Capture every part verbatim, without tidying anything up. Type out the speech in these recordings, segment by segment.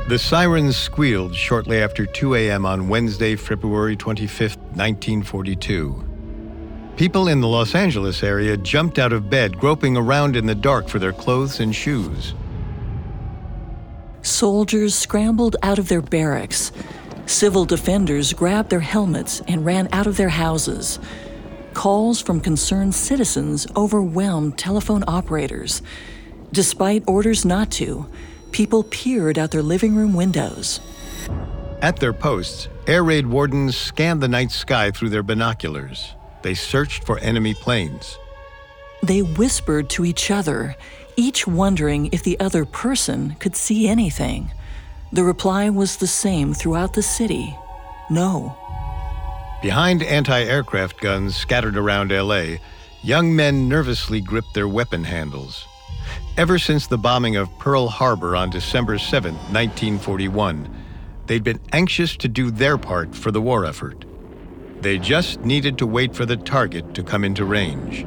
The sirens squealed shortly after two a.m. on Wednesday, February twenty-fifth, nineteen forty-two. People in the Los Angeles area jumped out of bed, groping around in the dark for their clothes and shoes. Soldiers scrambled out of their barracks. Civil defenders grabbed their helmets and ran out of their houses. Calls from concerned citizens overwhelmed telephone operators. Despite orders not to, people peered out their living room windows. At their posts, air raid wardens scanned the night sky through their binoculars. They searched for enemy planes. They whispered to each other, each wondering if the other person could see anything. The reply was the same throughout the city: no. Behind anti-aircraft guns scattered around L A, young men nervously gripped their weapon handles. Ever since the bombing of Pearl Harbor on December seventh, nineteen forty-one, they'd been anxious to do their part for the war effort. They just needed to wait for the target to come into range.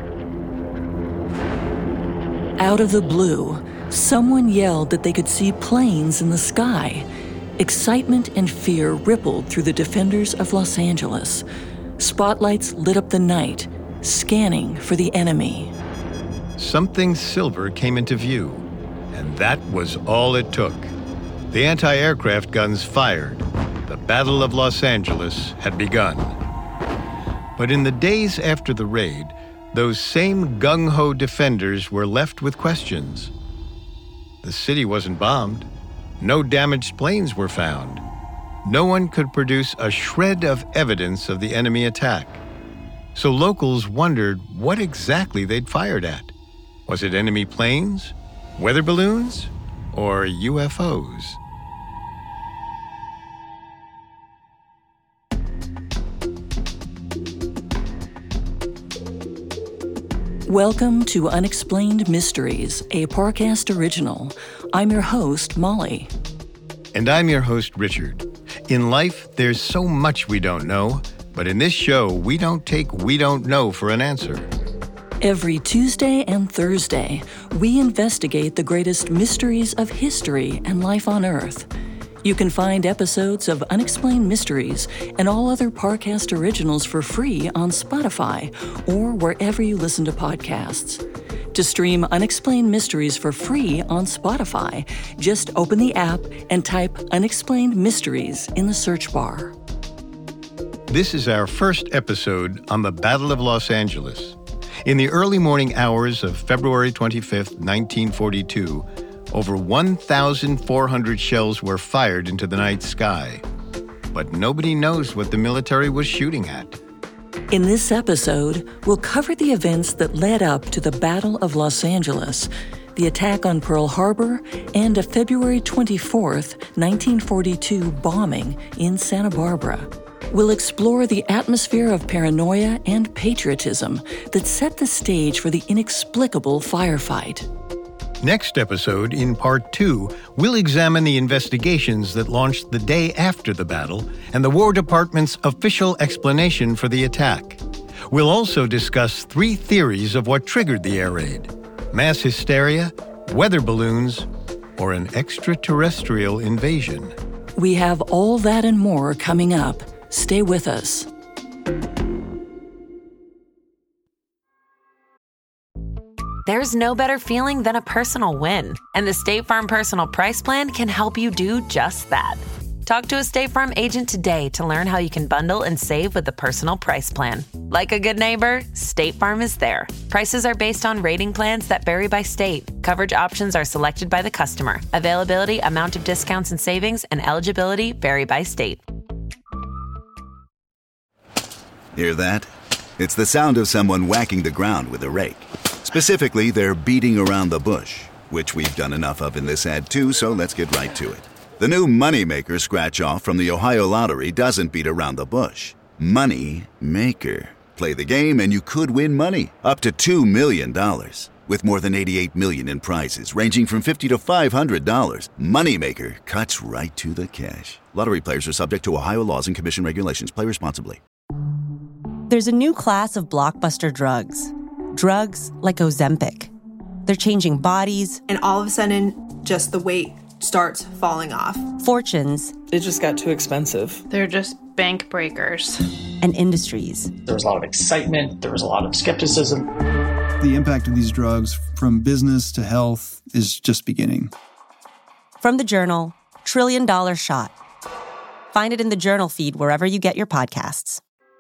Out of the blue, someone yelled that they could see planes in the sky. Excitement and fear rippled through the defenders of Los Angeles. Spotlights lit up the night, scanning for the enemy. Something silver came into view, and that was all it took. The anti-aircraft guns fired. The Battle of Los Angeles had begun. But in the days after the raid, those same gung-ho defenders were left with questions. The city wasn't bombed. No damaged planes were found. No one could produce a shred of evidence of the enemy attack. So locals wondered what exactly they'd fired at. Was it enemy planes, weather balloons, or U F Os? Welcome to Unexplained Mysteries, a Parcast original. I'm your host, Molly. And I'm your host, Richard. In life, there's so much we don't know, but in this show, we don't take we don't know for an answer. Every Tuesday and Thursday, we investigate the greatest mysteries of history and life on Earth. You can find episodes of Unexplained Mysteries and all other Parcast originals for free on Spotify or wherever you listen to podcasts. To stream Unexplained Mysteries for free on Spotify, just open the app and type Unexplained Mysteries in the search bar. This is our first episode on the Battle of Los Angeles. In the early morning hours of February twenty-fifth, nineteen forty-two, over one thousand four hundred shells were fired into the night sky. But nobody knows what the military was shooting at. In this episode, we'll cover the events that led up to the Battle of Los Angeles, the attack on Pearl Harbor, and a February twenty-fourth, nineteen forty-two bombing in Santa Barbara. We'll explore the atmosphere of paranoia and patriotism that set the stage for the inexplicable firefight. Next episode, in part two, we'll examine the investigations that launched the day after the battle and the War Department's official explanation for the attack. We'll also discuss three theories of what triggered the air raid: mass hysteria, weather balloons, or an extraterrestrial invasion. We have all that and more coming up. Stay with us. There's no better feeling than a personal win, and the State Farm Personal Price Plan can help you do just that. Talk to a State Farm agent today to learn how you can bundle and save with the Personal Price Plan. Like a good neighbor, State Farm is there. Prices are based on rating plans that vary by state. Coverage options are selected by the customer. Availability, amount of discounts and savings, and eligibility vary by state. Hear that? It's the sound of someone whacking the ground with a rake. Specifically, they're beating around the bush, which we've done enough of in this ad too, so let's get right to it. The new Moneymaker scratch-off from the Ohio Lottery doesn't beat around the bush. Money Maker. Play the game and you could win money, up to two million dollars. With more than eighty-eight million dollars in prizes, ranging from fifty dollars to five hundred dollars. Moneymaker cuts right to the cash. Lottery players are subject to Ohio laws and commission regulations. Play responsibly. There's a new class of blockbuster drugs. Drugs like Ozempic. They're changing bodies. And all of a sudden, just the weight starts falling off. Fortunes. It just got too expensive. They're just bank breakers. And industries. There was a lot of excitement. There was a lot of skepticism. The impact of these drugs from business to health is just beginning. From the Journal, Trillion Dollar Shot. Find it in the Journal feed wherever you get your podcasts.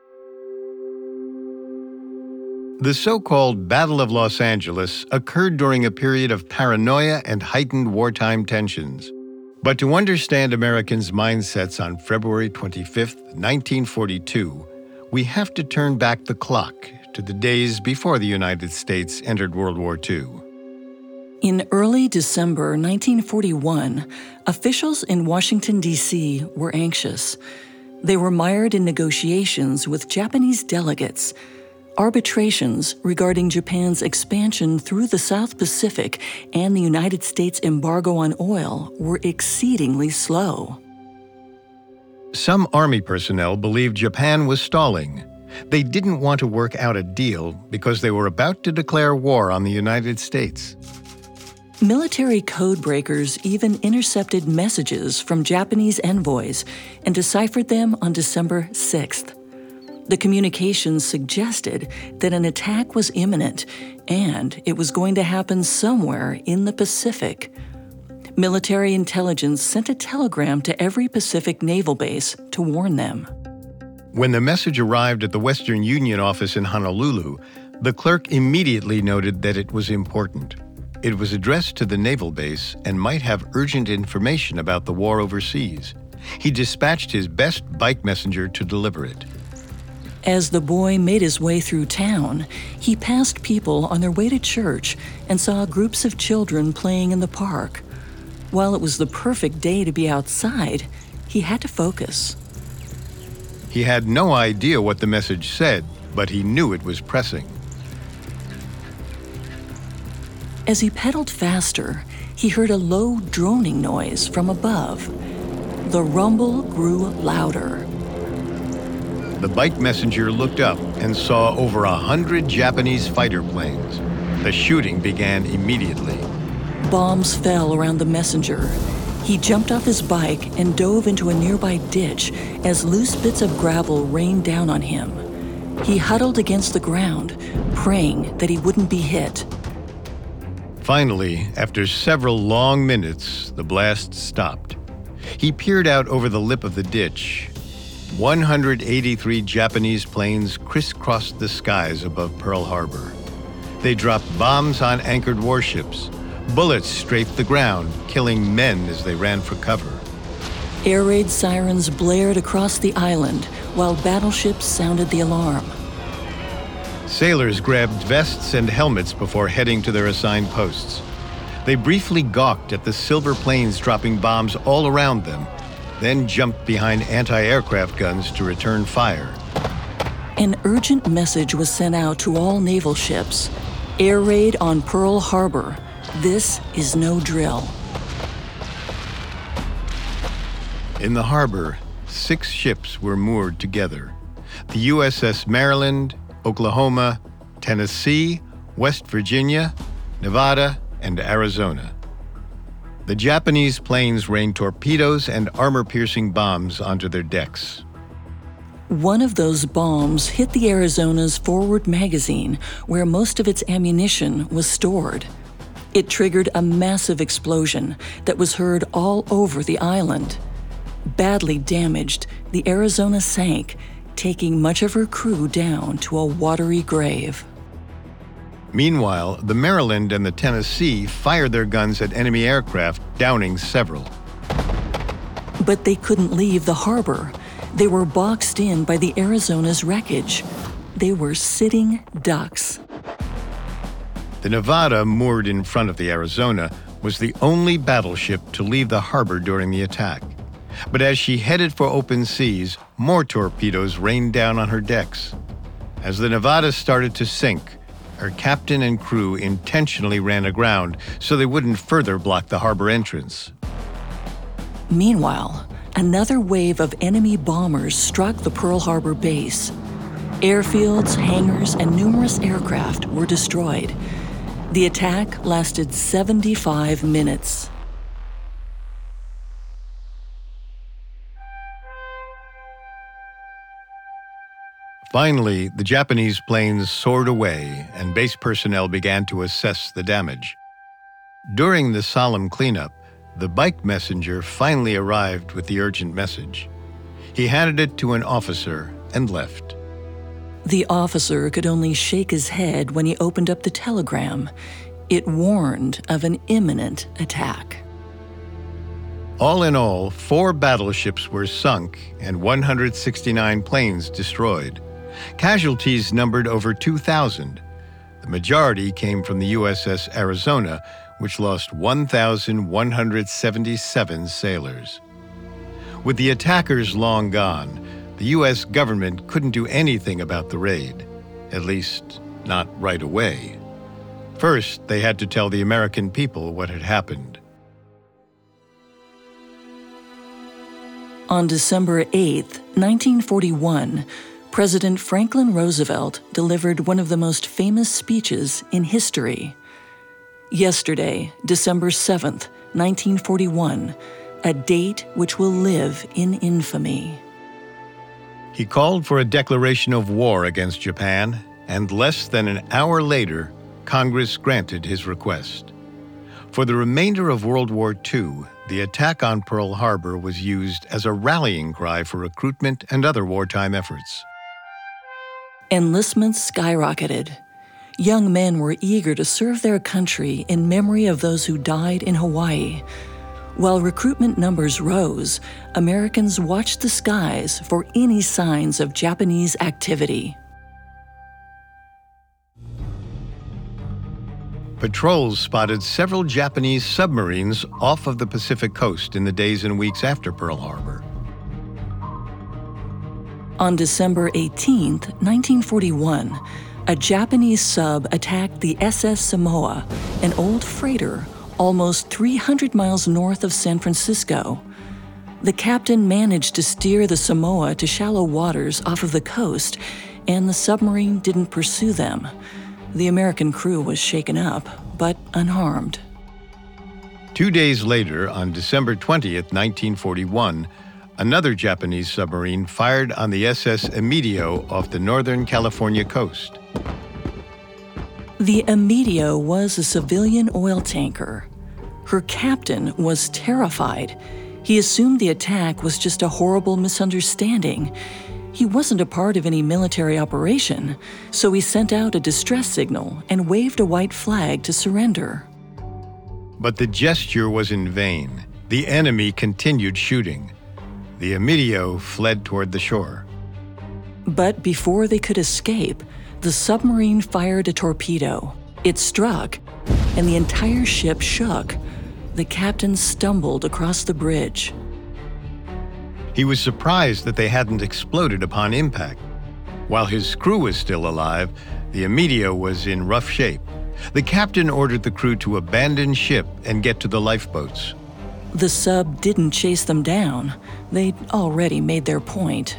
The so-called Battle of Los Angeles occurred during a period of paranoia and heightened wartime tensions. But to understand Americans' mindsets on February twenty-fifth, nineteen forty-two, we have to turn back the clock to the days before the United States entered World War Two. In early December nineteen forty-one, officials in Washington, D C were anxious. They were mired in negotiations with Japanese delegates. Arbitrations regarding Japan's expansion through the South Pacific and the United States embargo on oil were exceedingly slow. Some Army personnel believed Japan was stalling. They didn't want to work out a deal because they were about to declare war on the United States. Military codebreakers even intercepted messages from Japanese envoys and deciphered them on December sixth. The communications suggested that an attack was imminent and it was going to happen somewhere in the Pacific. Military intelligence sent a telegram to every Pacific naval base to warn them. When the message arrived at the Western Union office in Honolulu, the clerk immediately noted that it was important. It was addressed to the naval base and might have urgent information about the war overseas. He dispatched his best bike messenger to deliver it. As the boy made his way through town, he passed people on their way to church and saw groups of children playing in the park. While it was the perfect day to be outside, he had to focus. He had no idea what the message said, but he knew it was pressing. As he pedaled faster, he heard a low droning noise from above. The rumble grew louder. The bike messenger looked up and saw over a hundred Japanese fighter planes. The shooting began immediately. Bombs fell around the messenger. He jumped off his bike and dove into a nearby ditch as loose bits of gravel rained down on him. He huddled against the ground, praying that he wouldn't be hit. Finally, after several long minutes, the blast stopped. He peered out over the lip of the ditch. one hundred eighty-three Japanese planes crisscrossed the skies above Pearl Harbor. They dropped bombs on anchored warships. Bullets strafed the ground, killing men as they ran for cover. Air raid sirens blared across the island while battleships sounded the alarm. Sailors grabbed vests and helmets before heading to their assigned posts. They briefly gawked at the silver planes dropping bombs all around them, then jumped behind anti-aircraft guns to return fire. An urgent message was sent out to all naval ships. Air raid on Pearl Harbor. This is no drill. In the harbor, six ships were moored together. The U S S Maryland, Oklahoma, Tennessee, West Virginia, Nevada, and Arizona. The Japanese planes rained torpedoes and armor-piercing bombs onto their decks. One of those bombs hit the Arizona's forward magazine, where most of its ammunition was stored. It triggered a massive explosion that was heard all over the island. Badly damaged, the Arizona sank, taking much of her crew down to a watery grave. Meanwhile, the Maryland and the Tennessee fired their guns at enemy aircraft, downing several. But they couldn't leave the harbor. They were boxed in by the Arizona's wreckage. They were sitting ducks. The Nevada, moored in front of the Arizona, was the only battleship to leave the harbor during the attack. But as she headed for open seas, more torpedoes rained down on her decks. As the Nevada started to sink, her captain and crew intentionally ran aground so they wouldn't further block the harbor entrance. Meanwhile, another wave of enemy bombers struck the Pearl Harbor base. Airfields, hangars, and numerous aircraft were destroyed. The attack lasted seventy-five minutes. Finally, the Japanese planes soared away and base personnel began to assess the damage. During the solemn cleanup, the bike messenger finally arrived with the urgent message. He handed it to an officer and left. The officer could only shake his head when he opened up the telegram. It warned of an imminent attack. All in all, four battleships were sunk and one hundred sixty-nine planes destroyed. Casualties numbered over two thousand. The majority came from the U S S Arizona, which lost one thousand one hundred seventy-seven sailors. With the attackers long gone, the U S government couldn't do anything about the raid, at least not right away. First, they had to tell the American people what had happened. On December eighth, nineteen forty-one, President Franklin Roosevelt delivered one of the most famous speeches in history. Yesterday, December seventh, nineteen forty-one, a date which will live in infamy. He called for a declaration of war against Japan, and less than an hour later, Congress granted his request. For the remainder of World War Two, the attack on Pearl Harbor was used as a rallying cry for recruitment and other wartime efforts. Enlistments skyrocketed. Young men were eager to serve their country in memory of those who died in Hawaii. While recruitment numbers rose, Americans watched the skies for any signs of Japanese activity. Patrols spotted several Japanese submarines off of the Pacific coast in the days and weeks after Pearl Harbor. On December eighteenth, nineteen forty-one, a Japanese sub attacked the S S Samoa, an old freighter almost three hundred miles north of San Francisco. The captain managed to steer the Samoa to shallow waters off of the coast, and the submarine didn't pursue them. The American crew was shaken up, but unharmed. Two days later, on December twentieth, nineteen forty-one, another Japanese submarine fired on the S S Emilio off the Northern California coast. The Emilio was a civilian oil tanker. Her captain was terrified. He assumed the attack was just a horrible misunderstanding. He wasn't a part of any military operation, so he sent out a distress signal and waved a white flag to surrender. But the gesture was in vain. The enemy continued shooting. The Emilio fled toward the shore. But before they could escape, the submarine fired a torpedo. It struck, and the entire ship shook. The captain stumbled across the bridge. He was surprised that they hadn't exploded upon impact. While his crew was still alive, the Emilio was in rough shape. The captain ordered the crew to abandon ship and get to the lifeboats. The sub didn't chase them down. They'd already made their point.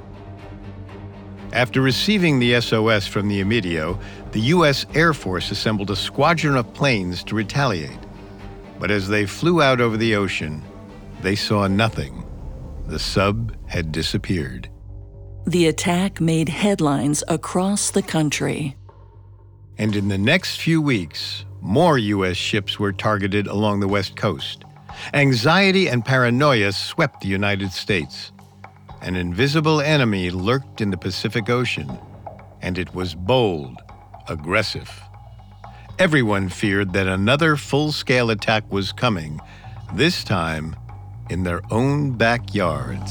After receiving the S O S from the Emilio, the U S Air Force assembled a squadron of planes to retaliate. But as they flew out over the ocean, they saw nothing. The sub had disappeared. The attack made headlines across the country. And in the next few weeks, more U S ships were targeted along the West Coast. Anxiety and paranoia swept the United States. An invisible enemy lurked in the Pacific Ocean, and it was bold, aggressive. Everyone feared that another full-scale attack was coming, this time in their own backyards.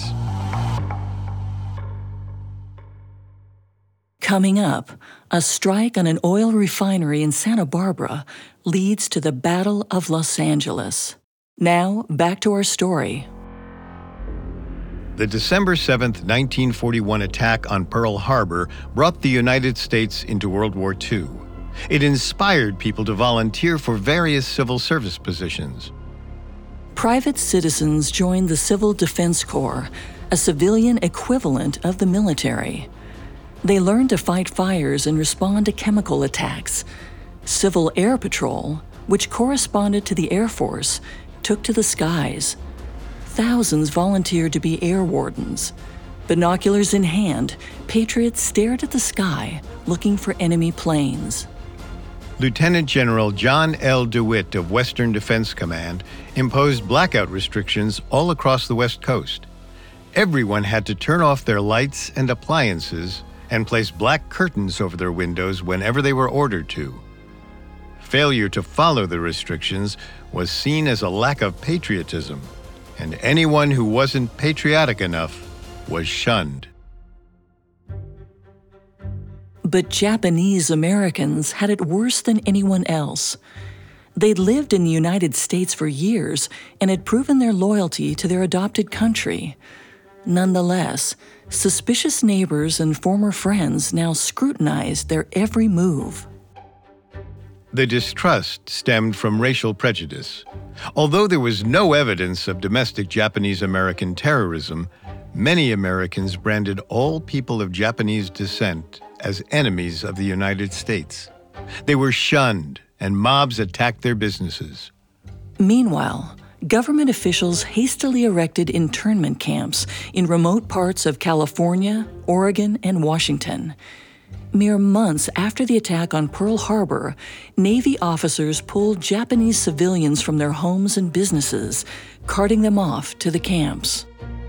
Coming up, a strike on an oil refinery in Santa Barbara leads to the Battle of Los Angeles. Now, back to our story. The December seventh, nineteen forty-one attack on Pearl Harbor brought the United States into World War Two. It inspired people to volunteer for various civil service positions. Private citizens joined the Civil Defense Corps, a civilian equivalent of the military. They learned to fight fires and respond to chemical attacks. Civil Air Patrol, which corresponded to the Air Force, took to the skies. Thousands volunteered to be air wardens. Binoculars in hand, patriots stared at the sky, looking for enemy planes. Lieutenant General John L. DeWitt of Western Defense Command imposed blackout restrictions all across the West Coast. Everyone had to turn off their lights and appliances and place black curtains over their windows whenever they were ordered to. Failure to follow the restrictions was seen as a lack of patriotism, and anyone who wasn't patriotic enough was shunned. But Japanese Americans had it worse than anyone else. They'd lived in the United States for years and had proven their loyalty to their adopted country. Nonetheless, suspicious neighbors and former friends now scrutinized their every move. The distrust stemmed from racial prejudice. Although there was no evidence of domestic Japanese-American terrorism, many Americans branded all people of Japanese descent as enemies of the United States. They were shunned, and mobs attacked their businesses. Meanwhile, government officials hastily erected internment camps in remote parts of California, Oregon, and Washington. Mere months after the attack on Pearl Harbor, Navy officers pulled Japanese civilians from their homes and businesses, carting them off to the camps.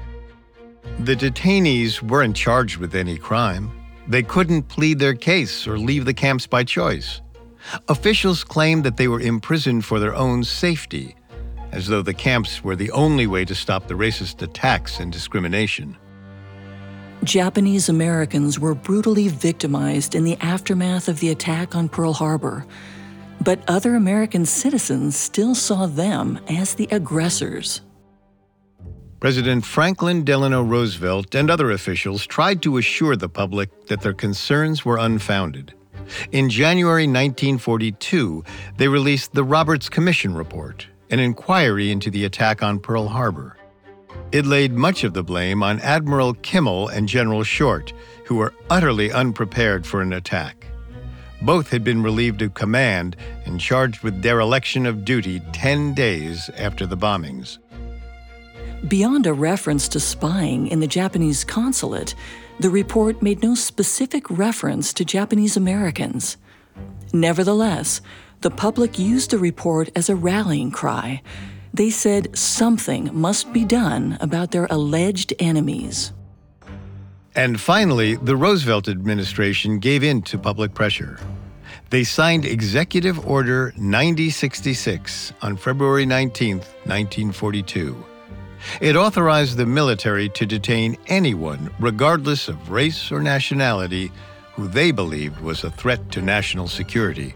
The detainees weren't charged with any crime. They couldn't plead their case or leave the camps by choice. Officials claimed that they were imprisoned for their own safety, as though the camps were the only way to stop the racist attacks and discrimination. Japanese Americans were brutally victimized in the aftermath of the attack on Pearl Harbor, but other American citizens still saw them as the aggressors. President Franklin Delano Roosevelt and other officials tried to assure the public that their concerns were unfounded. In January nineteen forty-two, they released the Roberts Commission Report, an inquiry into the attack on Pearl Harbor. It laid much of the blame on Admiral Kimmel and General Short, who were utterly unprepared for an attack. Both had been relieved of command and charged with dereliction of duty ten days after the bombings. Beyond a reference to spying in the Japanese consulate, the report made no specific reference to Japanese Americans. Nevertheless, the public used the report as a rallying cry. They said something must be done about their alleged enemies. And finally, the Roosevelt administration gave in to public pressure. They signed Executive Order ninety sixty-six on February nineteenth, nineteen forty-two. It authorized the military to detain anyone, regardless of race or nationality, who they believed was a threat to national security.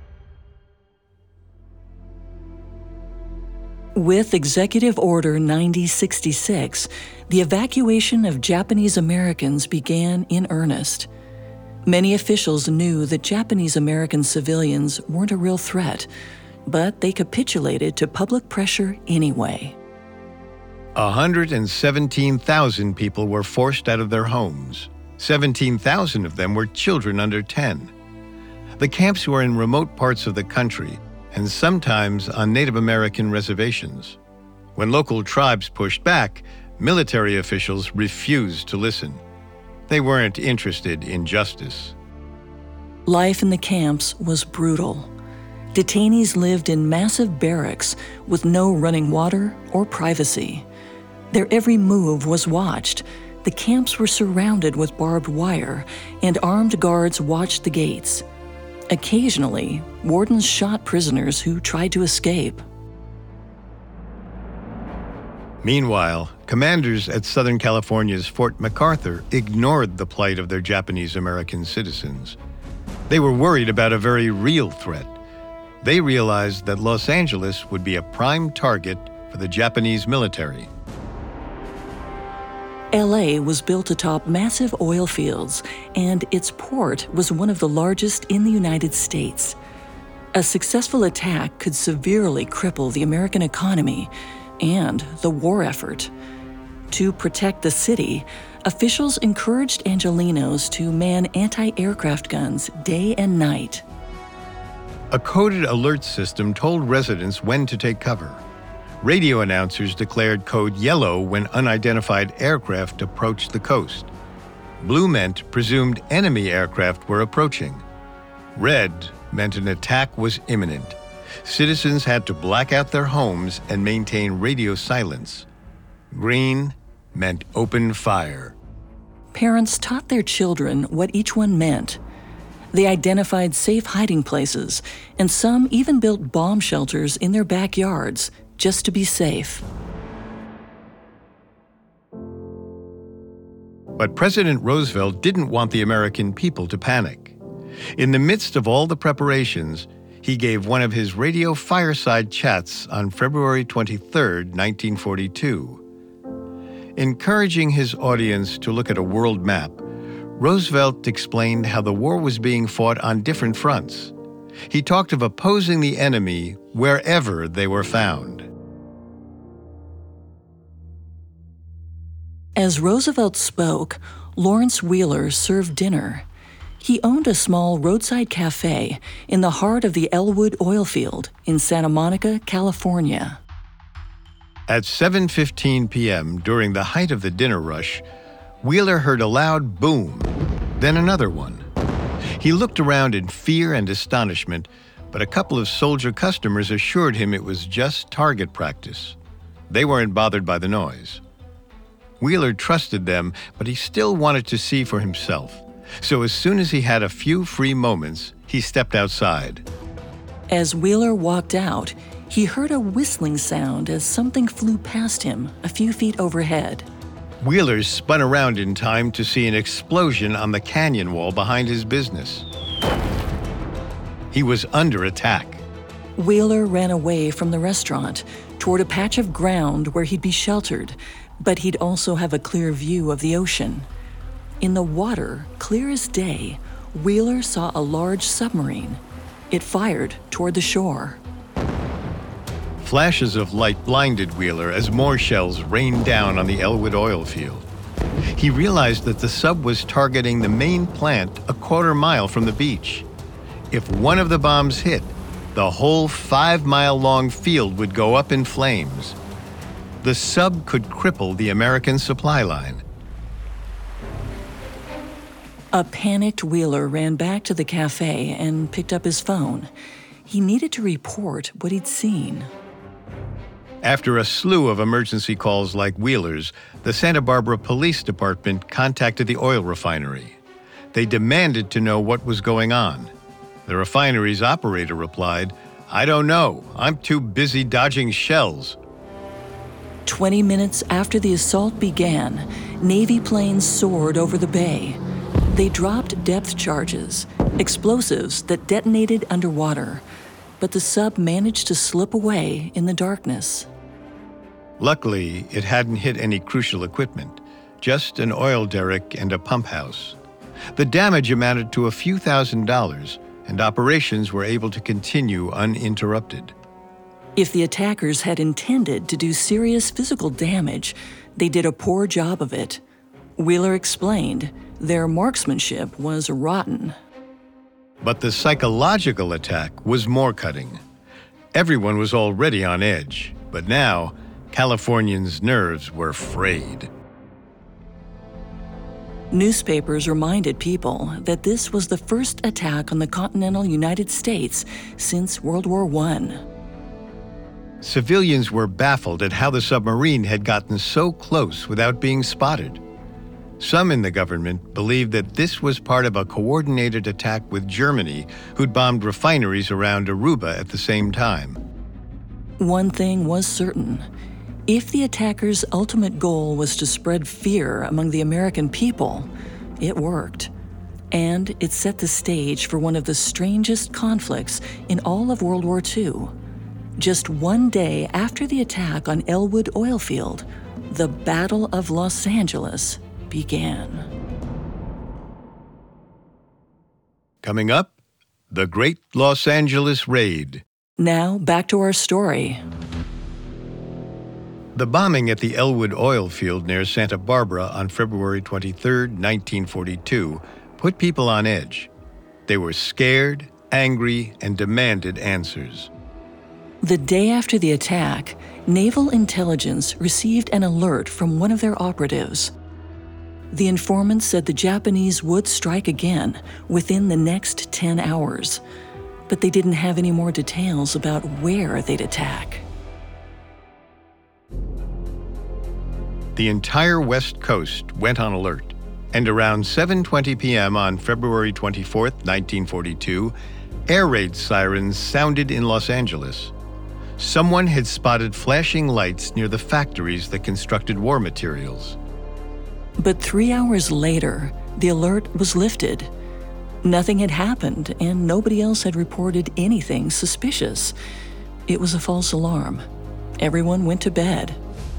With Executive Order ninety sixty-six, the evacuation of Japanese Americans began in earnest. Many officials knew that Japanese American civilians weren't a real threat, but they capitulated to public pressure anyway. one hundred seventeen thousand people were forced out of their homes. seventeen thousand of them were children under ten. The camps were in remote parts of the country, and sometimes on Native American reservations. When local tribes pushed back, military officials refused to listen. They weren't interested in justice. Life in the camps was brutal. Detainees lived in massive barracks with no running water or privacy. Their every move was watched. The camps were surrounded with barbed wire, and armed guards watched the gates. Occasionally, wardens shot prisoners who tried to escape. Meanwhile, commanders at Southern California's Fort MacArthur ignored the plight of their Japanese American citizens. They were worried about a very real threat. They realized that Los Angeles would be a prime target for the Japanese military. L A was built atop massive oil fields, and its port was one of the largest in the United States. A successful attack could severely cripple the American economy and the war effort. To protect the city, officials encouraged Angelenos to man anti-aircraft guns day and night. A coded alert system told residents when to take cover. Radio announcers declared code yellow when unidentified aircraft approached the coast. Blue meant presumed enemy aircraft were approaching. Red meant an attack was imminent. Citizens had to black out their homes and maintain radio silence. Green meant open fire. Parents taught their children what each one meant. They identified safe hiding places, and some even built bomb shelters in their backyards just to be safe. But President Roosevelt didn't want the American people to panic. In the midst of all the preparations, he gave one of his radio fireside chats on February twenty-third, nineteen forty-two. Encouraging his audience to look at a world map, Roosevelt explained how the war was being fought on different fronts. He talked of opposing the enemy wherever they were found. As Roosevelt spoke, Lawrence Wheeler served dinner. He owned a small roadside cafe in the heart of the Elwood oil field in Santa Monica, California. At seven fifteen p.m., during the height of the dinner rush, Wheeler heard a loud boom, then another one. He looked around in fear and astonishment, but a couple of soldier customers assured him it was just target practice. They weren't bothered by the noise. Wheeler trusted them, but he still wanted to see for himself. So as soon as he had a few free moments, he stepped outside. As Wheeler walked out, he heard a whistling sound as something flew past him a few feet overhead. Wheeler spun around in time to see an explosion on the canyon wall behind his business. He was under attack. Wheeler ran away from the restaurant toward a patch of ground where he'd be sheltered, but he'd also have a clear view of the ocean. In the water, clear as day, Wheeler saw a large submarine. It fired toward the shore. Flashes of light blinded Wheeler as more shells rained down on the Elwood oil field. He realized that the sub was targeting the main plant a quarter mile from the beach. If one of the bombs hit, the whole five-mile-long field would go up in flames. The sub could cripple the American supply line. A panicked Wheeler ran back to the cafe and picked up his phone. He needed to report what he'd seen. After a slew of emergency calls like Wheeler's, the Santa Barbara Police Department contacted the oil refinery. They demanded to know what was going on. The refinery's operator replied, "I don't know. I'm too busy dodging shells." Twenty minutes after the assault began, Navy planes soared over the bay. They dropped depth charges, explosives that detonated underwater, but the sub managed to slip away in the darkness. Luckily, it hadn't hit any crucial equipment, just an oil derrick and a pump house. The damage amounted to a few thousand dollars, and operations were able to continue uninterrupted. If the attackers had intended to do serious physical damage, they did a poor job of it. Wheeler explained their marksmanship was rotten. But the psychological attack was more cutting. Everyone was already on edge, but now Californians' nerves were frayed. Newspapers reminded people that this was the first attack on the continental United States since World War One. Civilians were baffled at how the submarine had gotten so close without being spotted. Some in the government believed that this was part of a coordinated attack with Germany, who'd bombed refineries around Aruba at the same time. One thing was certain. If the attackers' ultimate goal was to spread fear among the American people, it worked. And it set the stage for one of the strangest conflicts in all of World War Two. Just one day after the attack on Elwood oil field, the Battle of Los Angeles began. Coming up, the Great Los Angeles Raid. Now, back to our story. The bombing at the Elwood oil field near Santa Barbara on February twenty-third, nineteen forty-two, put people on edge. They were scared, angry, and demanded answers. The day after the attack, Naval Intelligence received an alert from one of their operatives. The informant said the Japanese would strike again within the next ten hours, but they didn't have any more details about where they'd attack. The entire West Coast went on alert, and around seven twenty p.m. on February twenty-fourth, nineteen forty-two, air raid sirens sounded in Los Angeles. Someone had spotted flashing lights near the factories that constructed war materials. But three hours later, the alert was lifted. Nothing had happened, and nobody else had reported anything suspicious. It was a false alarm. Everyone went to bed.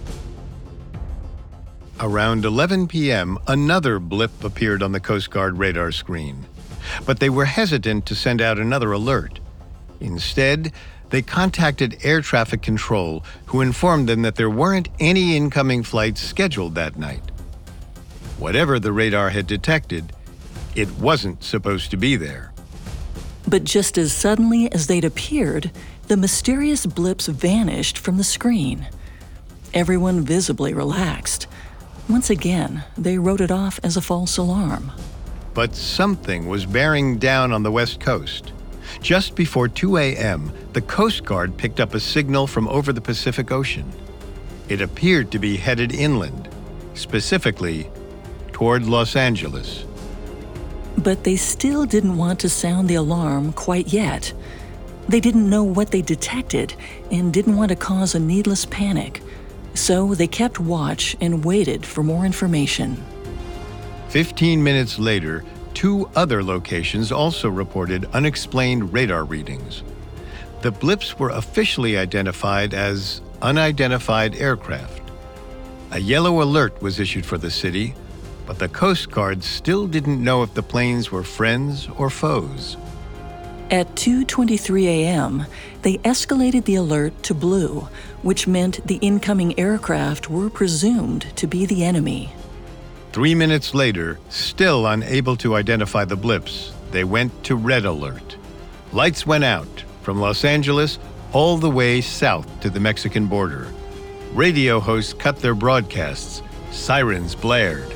Around eleven p.m., another blip appeared on the Coast Guard radar screen. But they were hesitant to send out another alert. Instead, they contacted air traffic control, who informed them that there weren't any incoming flights scheduled that night. Whatever the radar had detected, it wasn't supposed to be there. But just as suddenly as they'd appeared, the mysterious blips vanished from the screen. Everyone visibly relaxed. Once again, they wrote it off as a false alarm. But something was bearing down on the West Coast. Just before two a.m., the Coast Guard picked up a signal from over the Pacific Ocean. It appeared to be headed inland, specifically toward Los Angeles. But they still didn't want to sound the alarm quite yet. They didn't know what they detected and didn't want to cause a needless panic. So they kept watch and waited for more information. Fifteen minutes later, two other locations also reported unexplained radar readings. The blips were officially identified as unidentified aircraft. A yellow alert was issued for the city, but the Coast Guard still didn't know if the planes were friends or foes. At two twenty-three a.m., they escalated the alert to blue, which meant the incoming aircraft were presumed to be the enemy. Three minutes later, still unable to identify the blips, they went to red alert. Lights went out from Los Angeles all the way south to the Mexican border. Radio hosts cut their broadcasts. Sirens blared.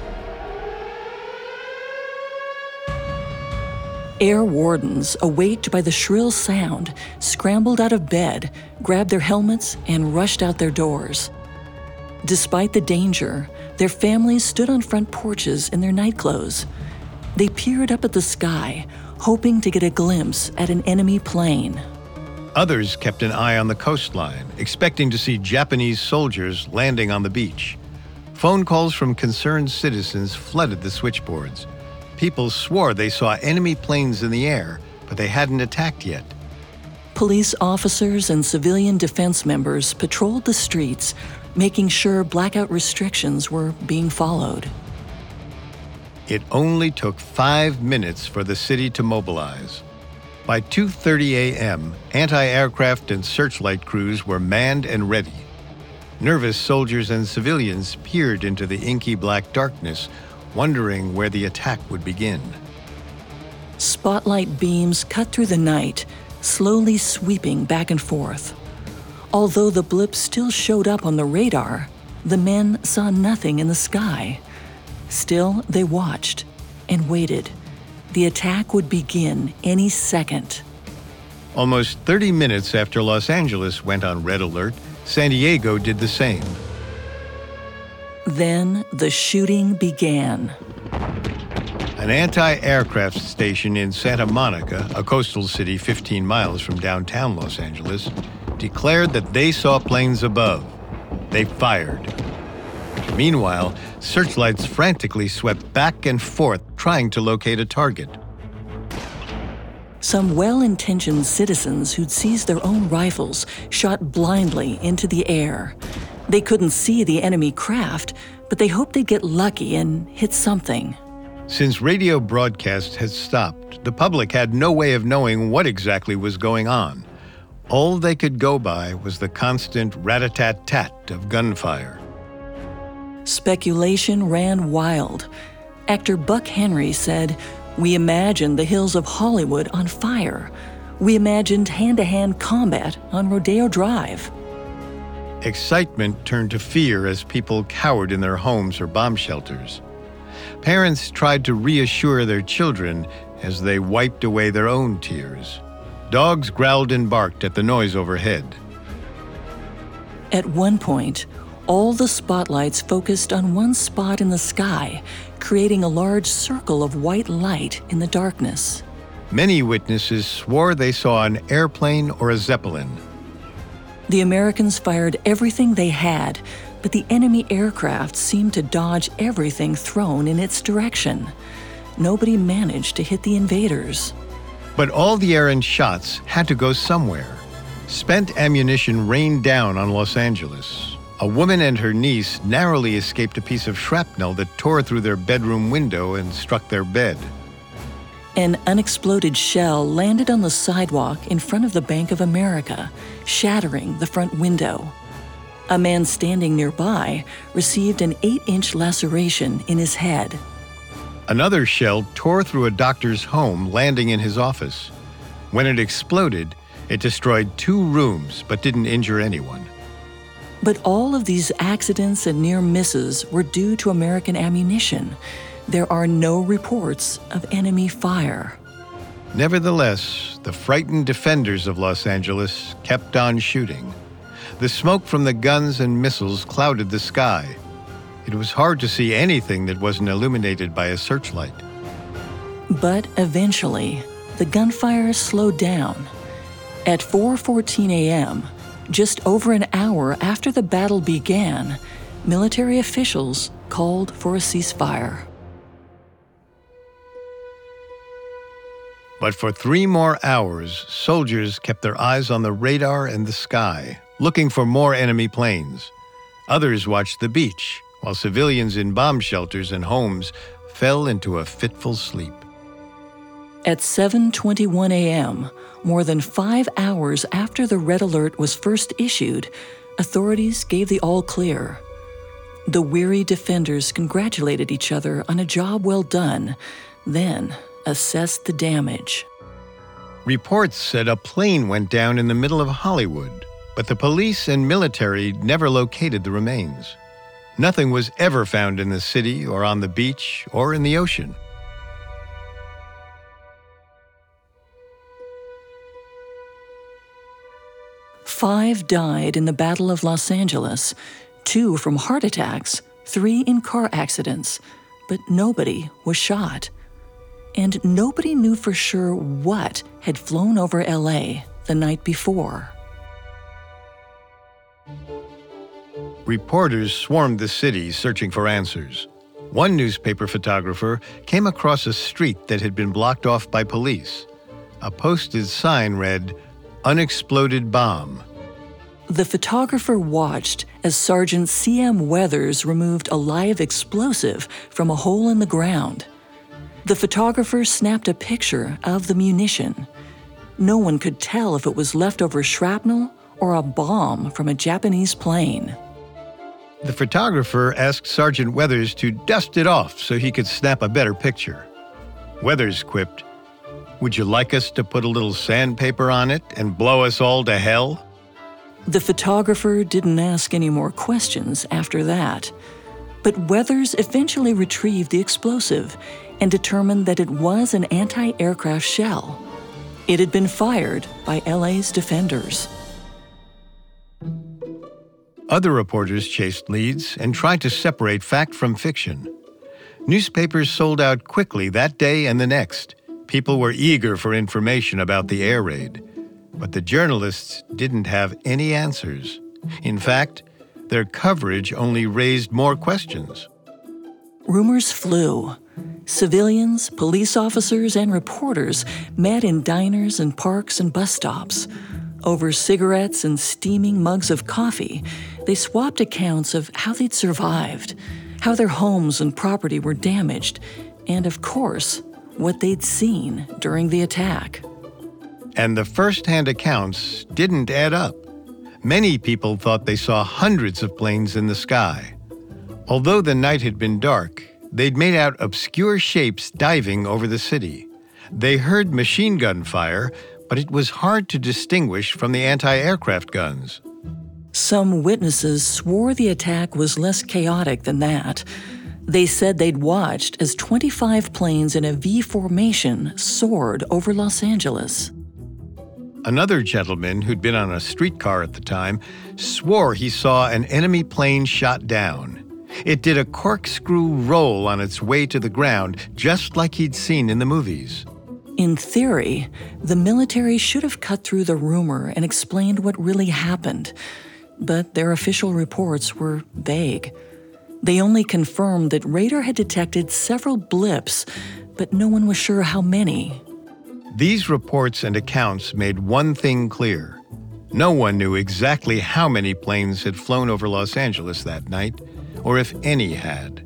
Air wardens, awaked by the shrill sound, scrambled out of bed, grabbed their helmets, and rushed out their doors. Despite the danger, their families stood on front porches in their nightclothes. They peered up at the sky, hoping to get a glimpse at an enemy plane. Others kept an eye on the coastline, expecting to see Japanese soldiers landing on the beach. Phone calls from concerned citizens flooded the switchboards. People swore they saw enemy planes in the air, but they hadn't attacked yet. Police officers and civilian defense members patrolled the streets, making sure blackout restrictions were being followed. It only took five minutes for the city to mobilize. By two thirty a.m., anti-aircraft and searchlight crews were manned and ready. Nervous soldiers and civilians peered into the inky black darkness, wondering where the attack would begin. Spotlight beams cut through the night, slowly sweeping back and forth. Although the blips still showed up on the radar, the men saw nothing in the sky. Still, they watched and waited. The attack would begin any second. Almost thirty minutes after Los Angeles went on red alert, San Diego did the same. Then the shooting began. An anti-aircraft station in Santa Monica, a coastal city fifteen miles from downtown Los Angeles, declared that they saw planes above. They fired. Meanwhile, searchlights frantically swept back and forth, trying to locate a target. Some well-intentioned citizens who'd seized their own rifles shot blindly into the air. They couldn't see the enemy craft, but they hoped they'd get lucky and hit something. Since radio broadcasts had stopped, the public had no way of knowing what exactly was going on. All they could go by was the constant rat-a-tat-tat of gunfire. Speculation ran wild. Actor Buck Henry said, "We imagined the hills of Hollywood on fire. We imagined hand-to-hand combat on Rodeo Drive. Excitement turned to fear as people cowered in their homes or bomb shelters. Parents tried to reassure their children as they wiped away their own tears. Dogs growled and barked at the noise overhead. At one point, all the spotlights focused on one spot in the sky, creating a large circle of white light in the darkness. Many witnesses swore they saw an airplane or a Zeppelin. The Americans fired everything they had, but the enemy aircraft seemed to dodge everything thrown in its direction. Nobody managed to hit the invaders. But all the errant shots had to go somewhere. Spent ammunition rained down on Los Angeles. A woman and her niece narrowly escaped a piece of shrapnel that tore through their bedroom window and struck their bed. An unexploded shell landed on the sidewalk in front of the Bank of America, shattering the front window. A man standing nearby received an eight-inch laceration in his head. Another shell tore through a doctor's home, landing in his office. When it exploded, it destroyed two rooms but didn't injure anyone. But all of these accidents and near misses were due to American ammunition. There are no reports of enemy fire. Nevertheless, the frightened defenders of Los Angeles kept on shooting. The smoke from the guns and missiles clouded the sky. It was hard to see anything that wasn't illuminated by a searchlight. But eventually, the gunfire slowed down. At four fourteen a.m., just over an hour after the battle began, military officials called for a ceasefire. But for three more hours, soldiers kept their eyes on the radar and the sky, looking for more enemy planes. Others watched the beach, while civilians in bomb shelters and homes fell into a fitful sleep. At seven twenty-one a.m., more than five hours after the red alert was first issued, authorities gave the all-clear. The weary defenders congratulated each other on a job well done, then assessed the damage. Reports said a plane went down in the middle of Hollywood, but the police and military never located the remains. Nothing was ever found in the city or on the beach or in the ocean. Five died in the Battle of Los Angeles, two from heart attacks, three in car accidents, but nobody was shot. And nobody knew for sure what had flown over L A the night before. Reporters swarmed the city searching for answers. One newspaper photographer came across a street that had been blocked off by police. A posted sign read, "Unexploded bomb." The photographer watched as Sergeant C M Weathers removed a live explosive from a hole in the ground. The photographer snapped a picture of the munition. No one could tell if it was leftover shrapnel or a bomb from a Japanese plane. The photographer asked Sergeant Weathers to dust it off so he could snap a better picture. Weathers quipped, "Would you like us to put a little sandpaper on it and blow us all to hell?" The photographer didn't ask any more questions after that. But Weathers eventually retrieved the explosive and determined that it was an anti-aircraft shell. It had been fired by L A's defenders. Other reporters chased leads and tried to separate fact from fiction. Newspapers sold out quickly that day and the next. People were eager for information about the air raid. But the journalists didn't have any answers. In fact, their coverage only raised more questions. Rumors flew. Civilians, police officers, and reporters met in diners and parks and bus stops. Over cigarettes and steaming mugs of coffee, they swapped accounts of how they'd survived, how their homes and property were damaged, and of course, what they'd seen during the attack. And the first-hand accounts didn't add up. Many people thought they saw hundreds of planes in the sky. Although the night had been dark, they'd made out obscure shapes diving over the city. They heard machine gun fire, but it was hard to distinguish from the anti-aircraft guns. Some witnesses swore the attack was less chaotic than that. They said they'd watched as twenty-five planes in a V formation soared over Los Angeles. Another gentleman who'd been on a streetcar at the time swore he saw an enemy plane shot down. It did a corkscrew roll on its way to the ground, just like he'd seen in the movies. In theory, the military should have cut through the rumor and explained what really happened, but their official reports were vague. They only confirmed that radar had detected several blips, but no one was sure how many. These reports and accounts made one thing clear. No one knew exactly how many planes had flown over Los Angeles that night, or if any had.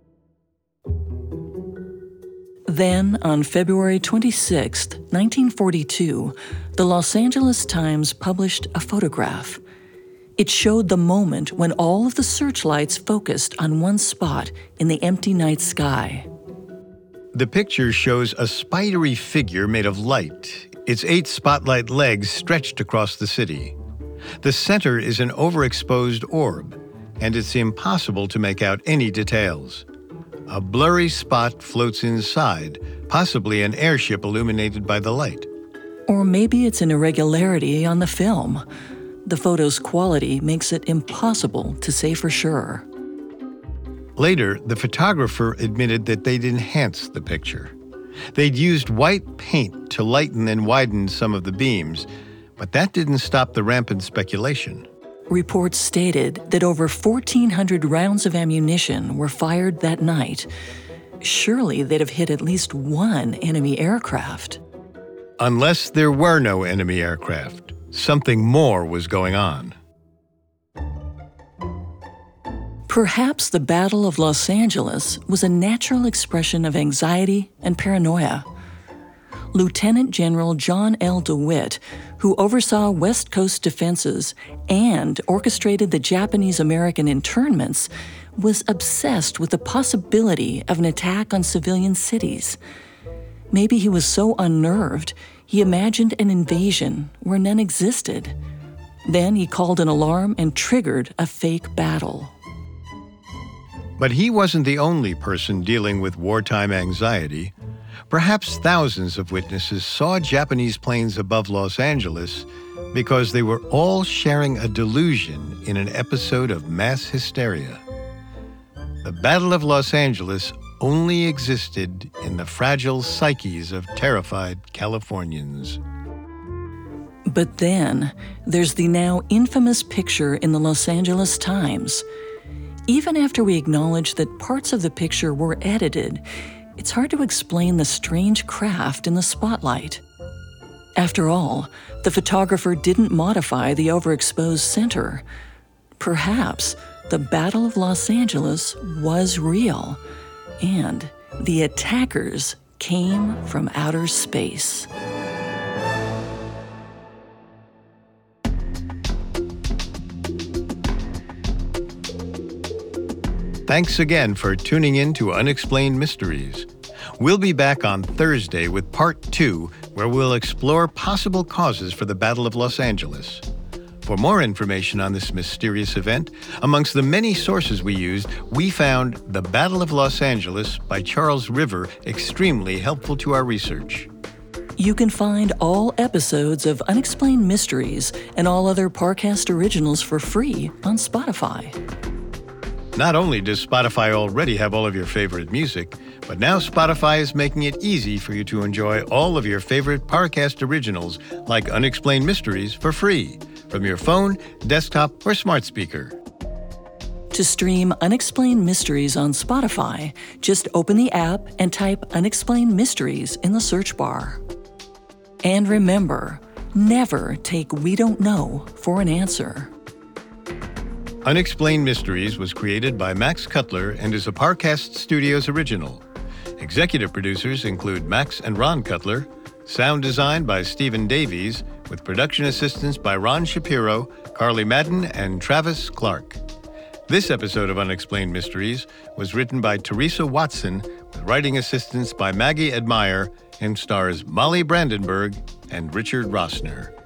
Then, on February twenty-sixth, nineteen forty-two, the Los Angeles Times published a photograph. It showed the moment when all of the searchlights focused on one spot in the empty night sky. The picture shows a spidery figure made of light, its eight spotlight legs stretched across the city. The center is an overexposed orb, and it's impossible to make out any details. A blurry spot floats inside, possibly an airship illuminated by the light. Or maybe it's an irregularity on the film. The photo's quality makes it impossible to say for sure. Later, the photographer admitted that they'd enhanced the picture. They'd used white paint to lighten and widen some of the beams, but that didn't stop the rampant speculation. Reports stated that over fourteen hundred rounds of ammunition were fired that night. Surely they'd have hit at least one enemy aircraft. Unless there were no enemy aircraft, something more was going on. Perhaps the Battle of Los Angeles was a natural expression of anxiety and paranoia. Lieutenant General John L. DeWitt, who oversaw West Coast defenses and orchestrated the Japanese-American internments, was obsessed with the possibility of an attack on civilian cities. Maybe he was so unnerved, he imagined an invasion where none existed. Then he called an alarm and triggered a fake battle. But he wasn't the only person dealing with wartime anxiety. Perhaps thousands of witnesses saw Japanese planes above Los Angeles because they were all sharing a delusion in an episode of mass hysteria. The Battle of Los Angeles only existed in the fragile psyches of terrified Californians. But then, there's the now infamous picture in the Los Angeles Times. Even after we acknowledge that parts of the picture were edited, it's hard to explain the strange craft in the spotlight. After all, the photographer didn't modify the overexposed center. Perhaps the Battle of Los Angeles was real, and the attackers came from outer space. Thanks again for tuning in to Unexplained Mysteries. We'll be back on Thursday with part two, where we'll explore possible causes for the Battle of Los Angeles. For more information on this mysterious event, amongst the many sources we used, we found The Battle of Los Angeles by Charles River extremely helpful to our research. You can find all episodes of Unexplained Mysteries and all other Parcast originals for free on Spotify. Not only does Spotify already have all of your favorite music, but now Spotify is making it easy for you to enjoy all of your favorite Parcast originals like Unexplained Mysteries for free from your phone, desktop, or smart speaker. To stream Unexplained Mysteries on Spotify, just open the app and type Unexplained Mysteries in the search bar. And remember, never take We Don't Know for an answer. Unexplained Mysteries was created by Max Cutler and is a Parcast Studios original. Executive producers include Max and Ron Cutler, sound design by Stephen Davies, with production assistance by Ron Shapiro, Carly Madden, and Travis Clark. This episode of Unexplained Mysteries was written by Teresa Watson, with writing assistance by Maggie Admire and stars Molly Brandenburg and Richard Rossner.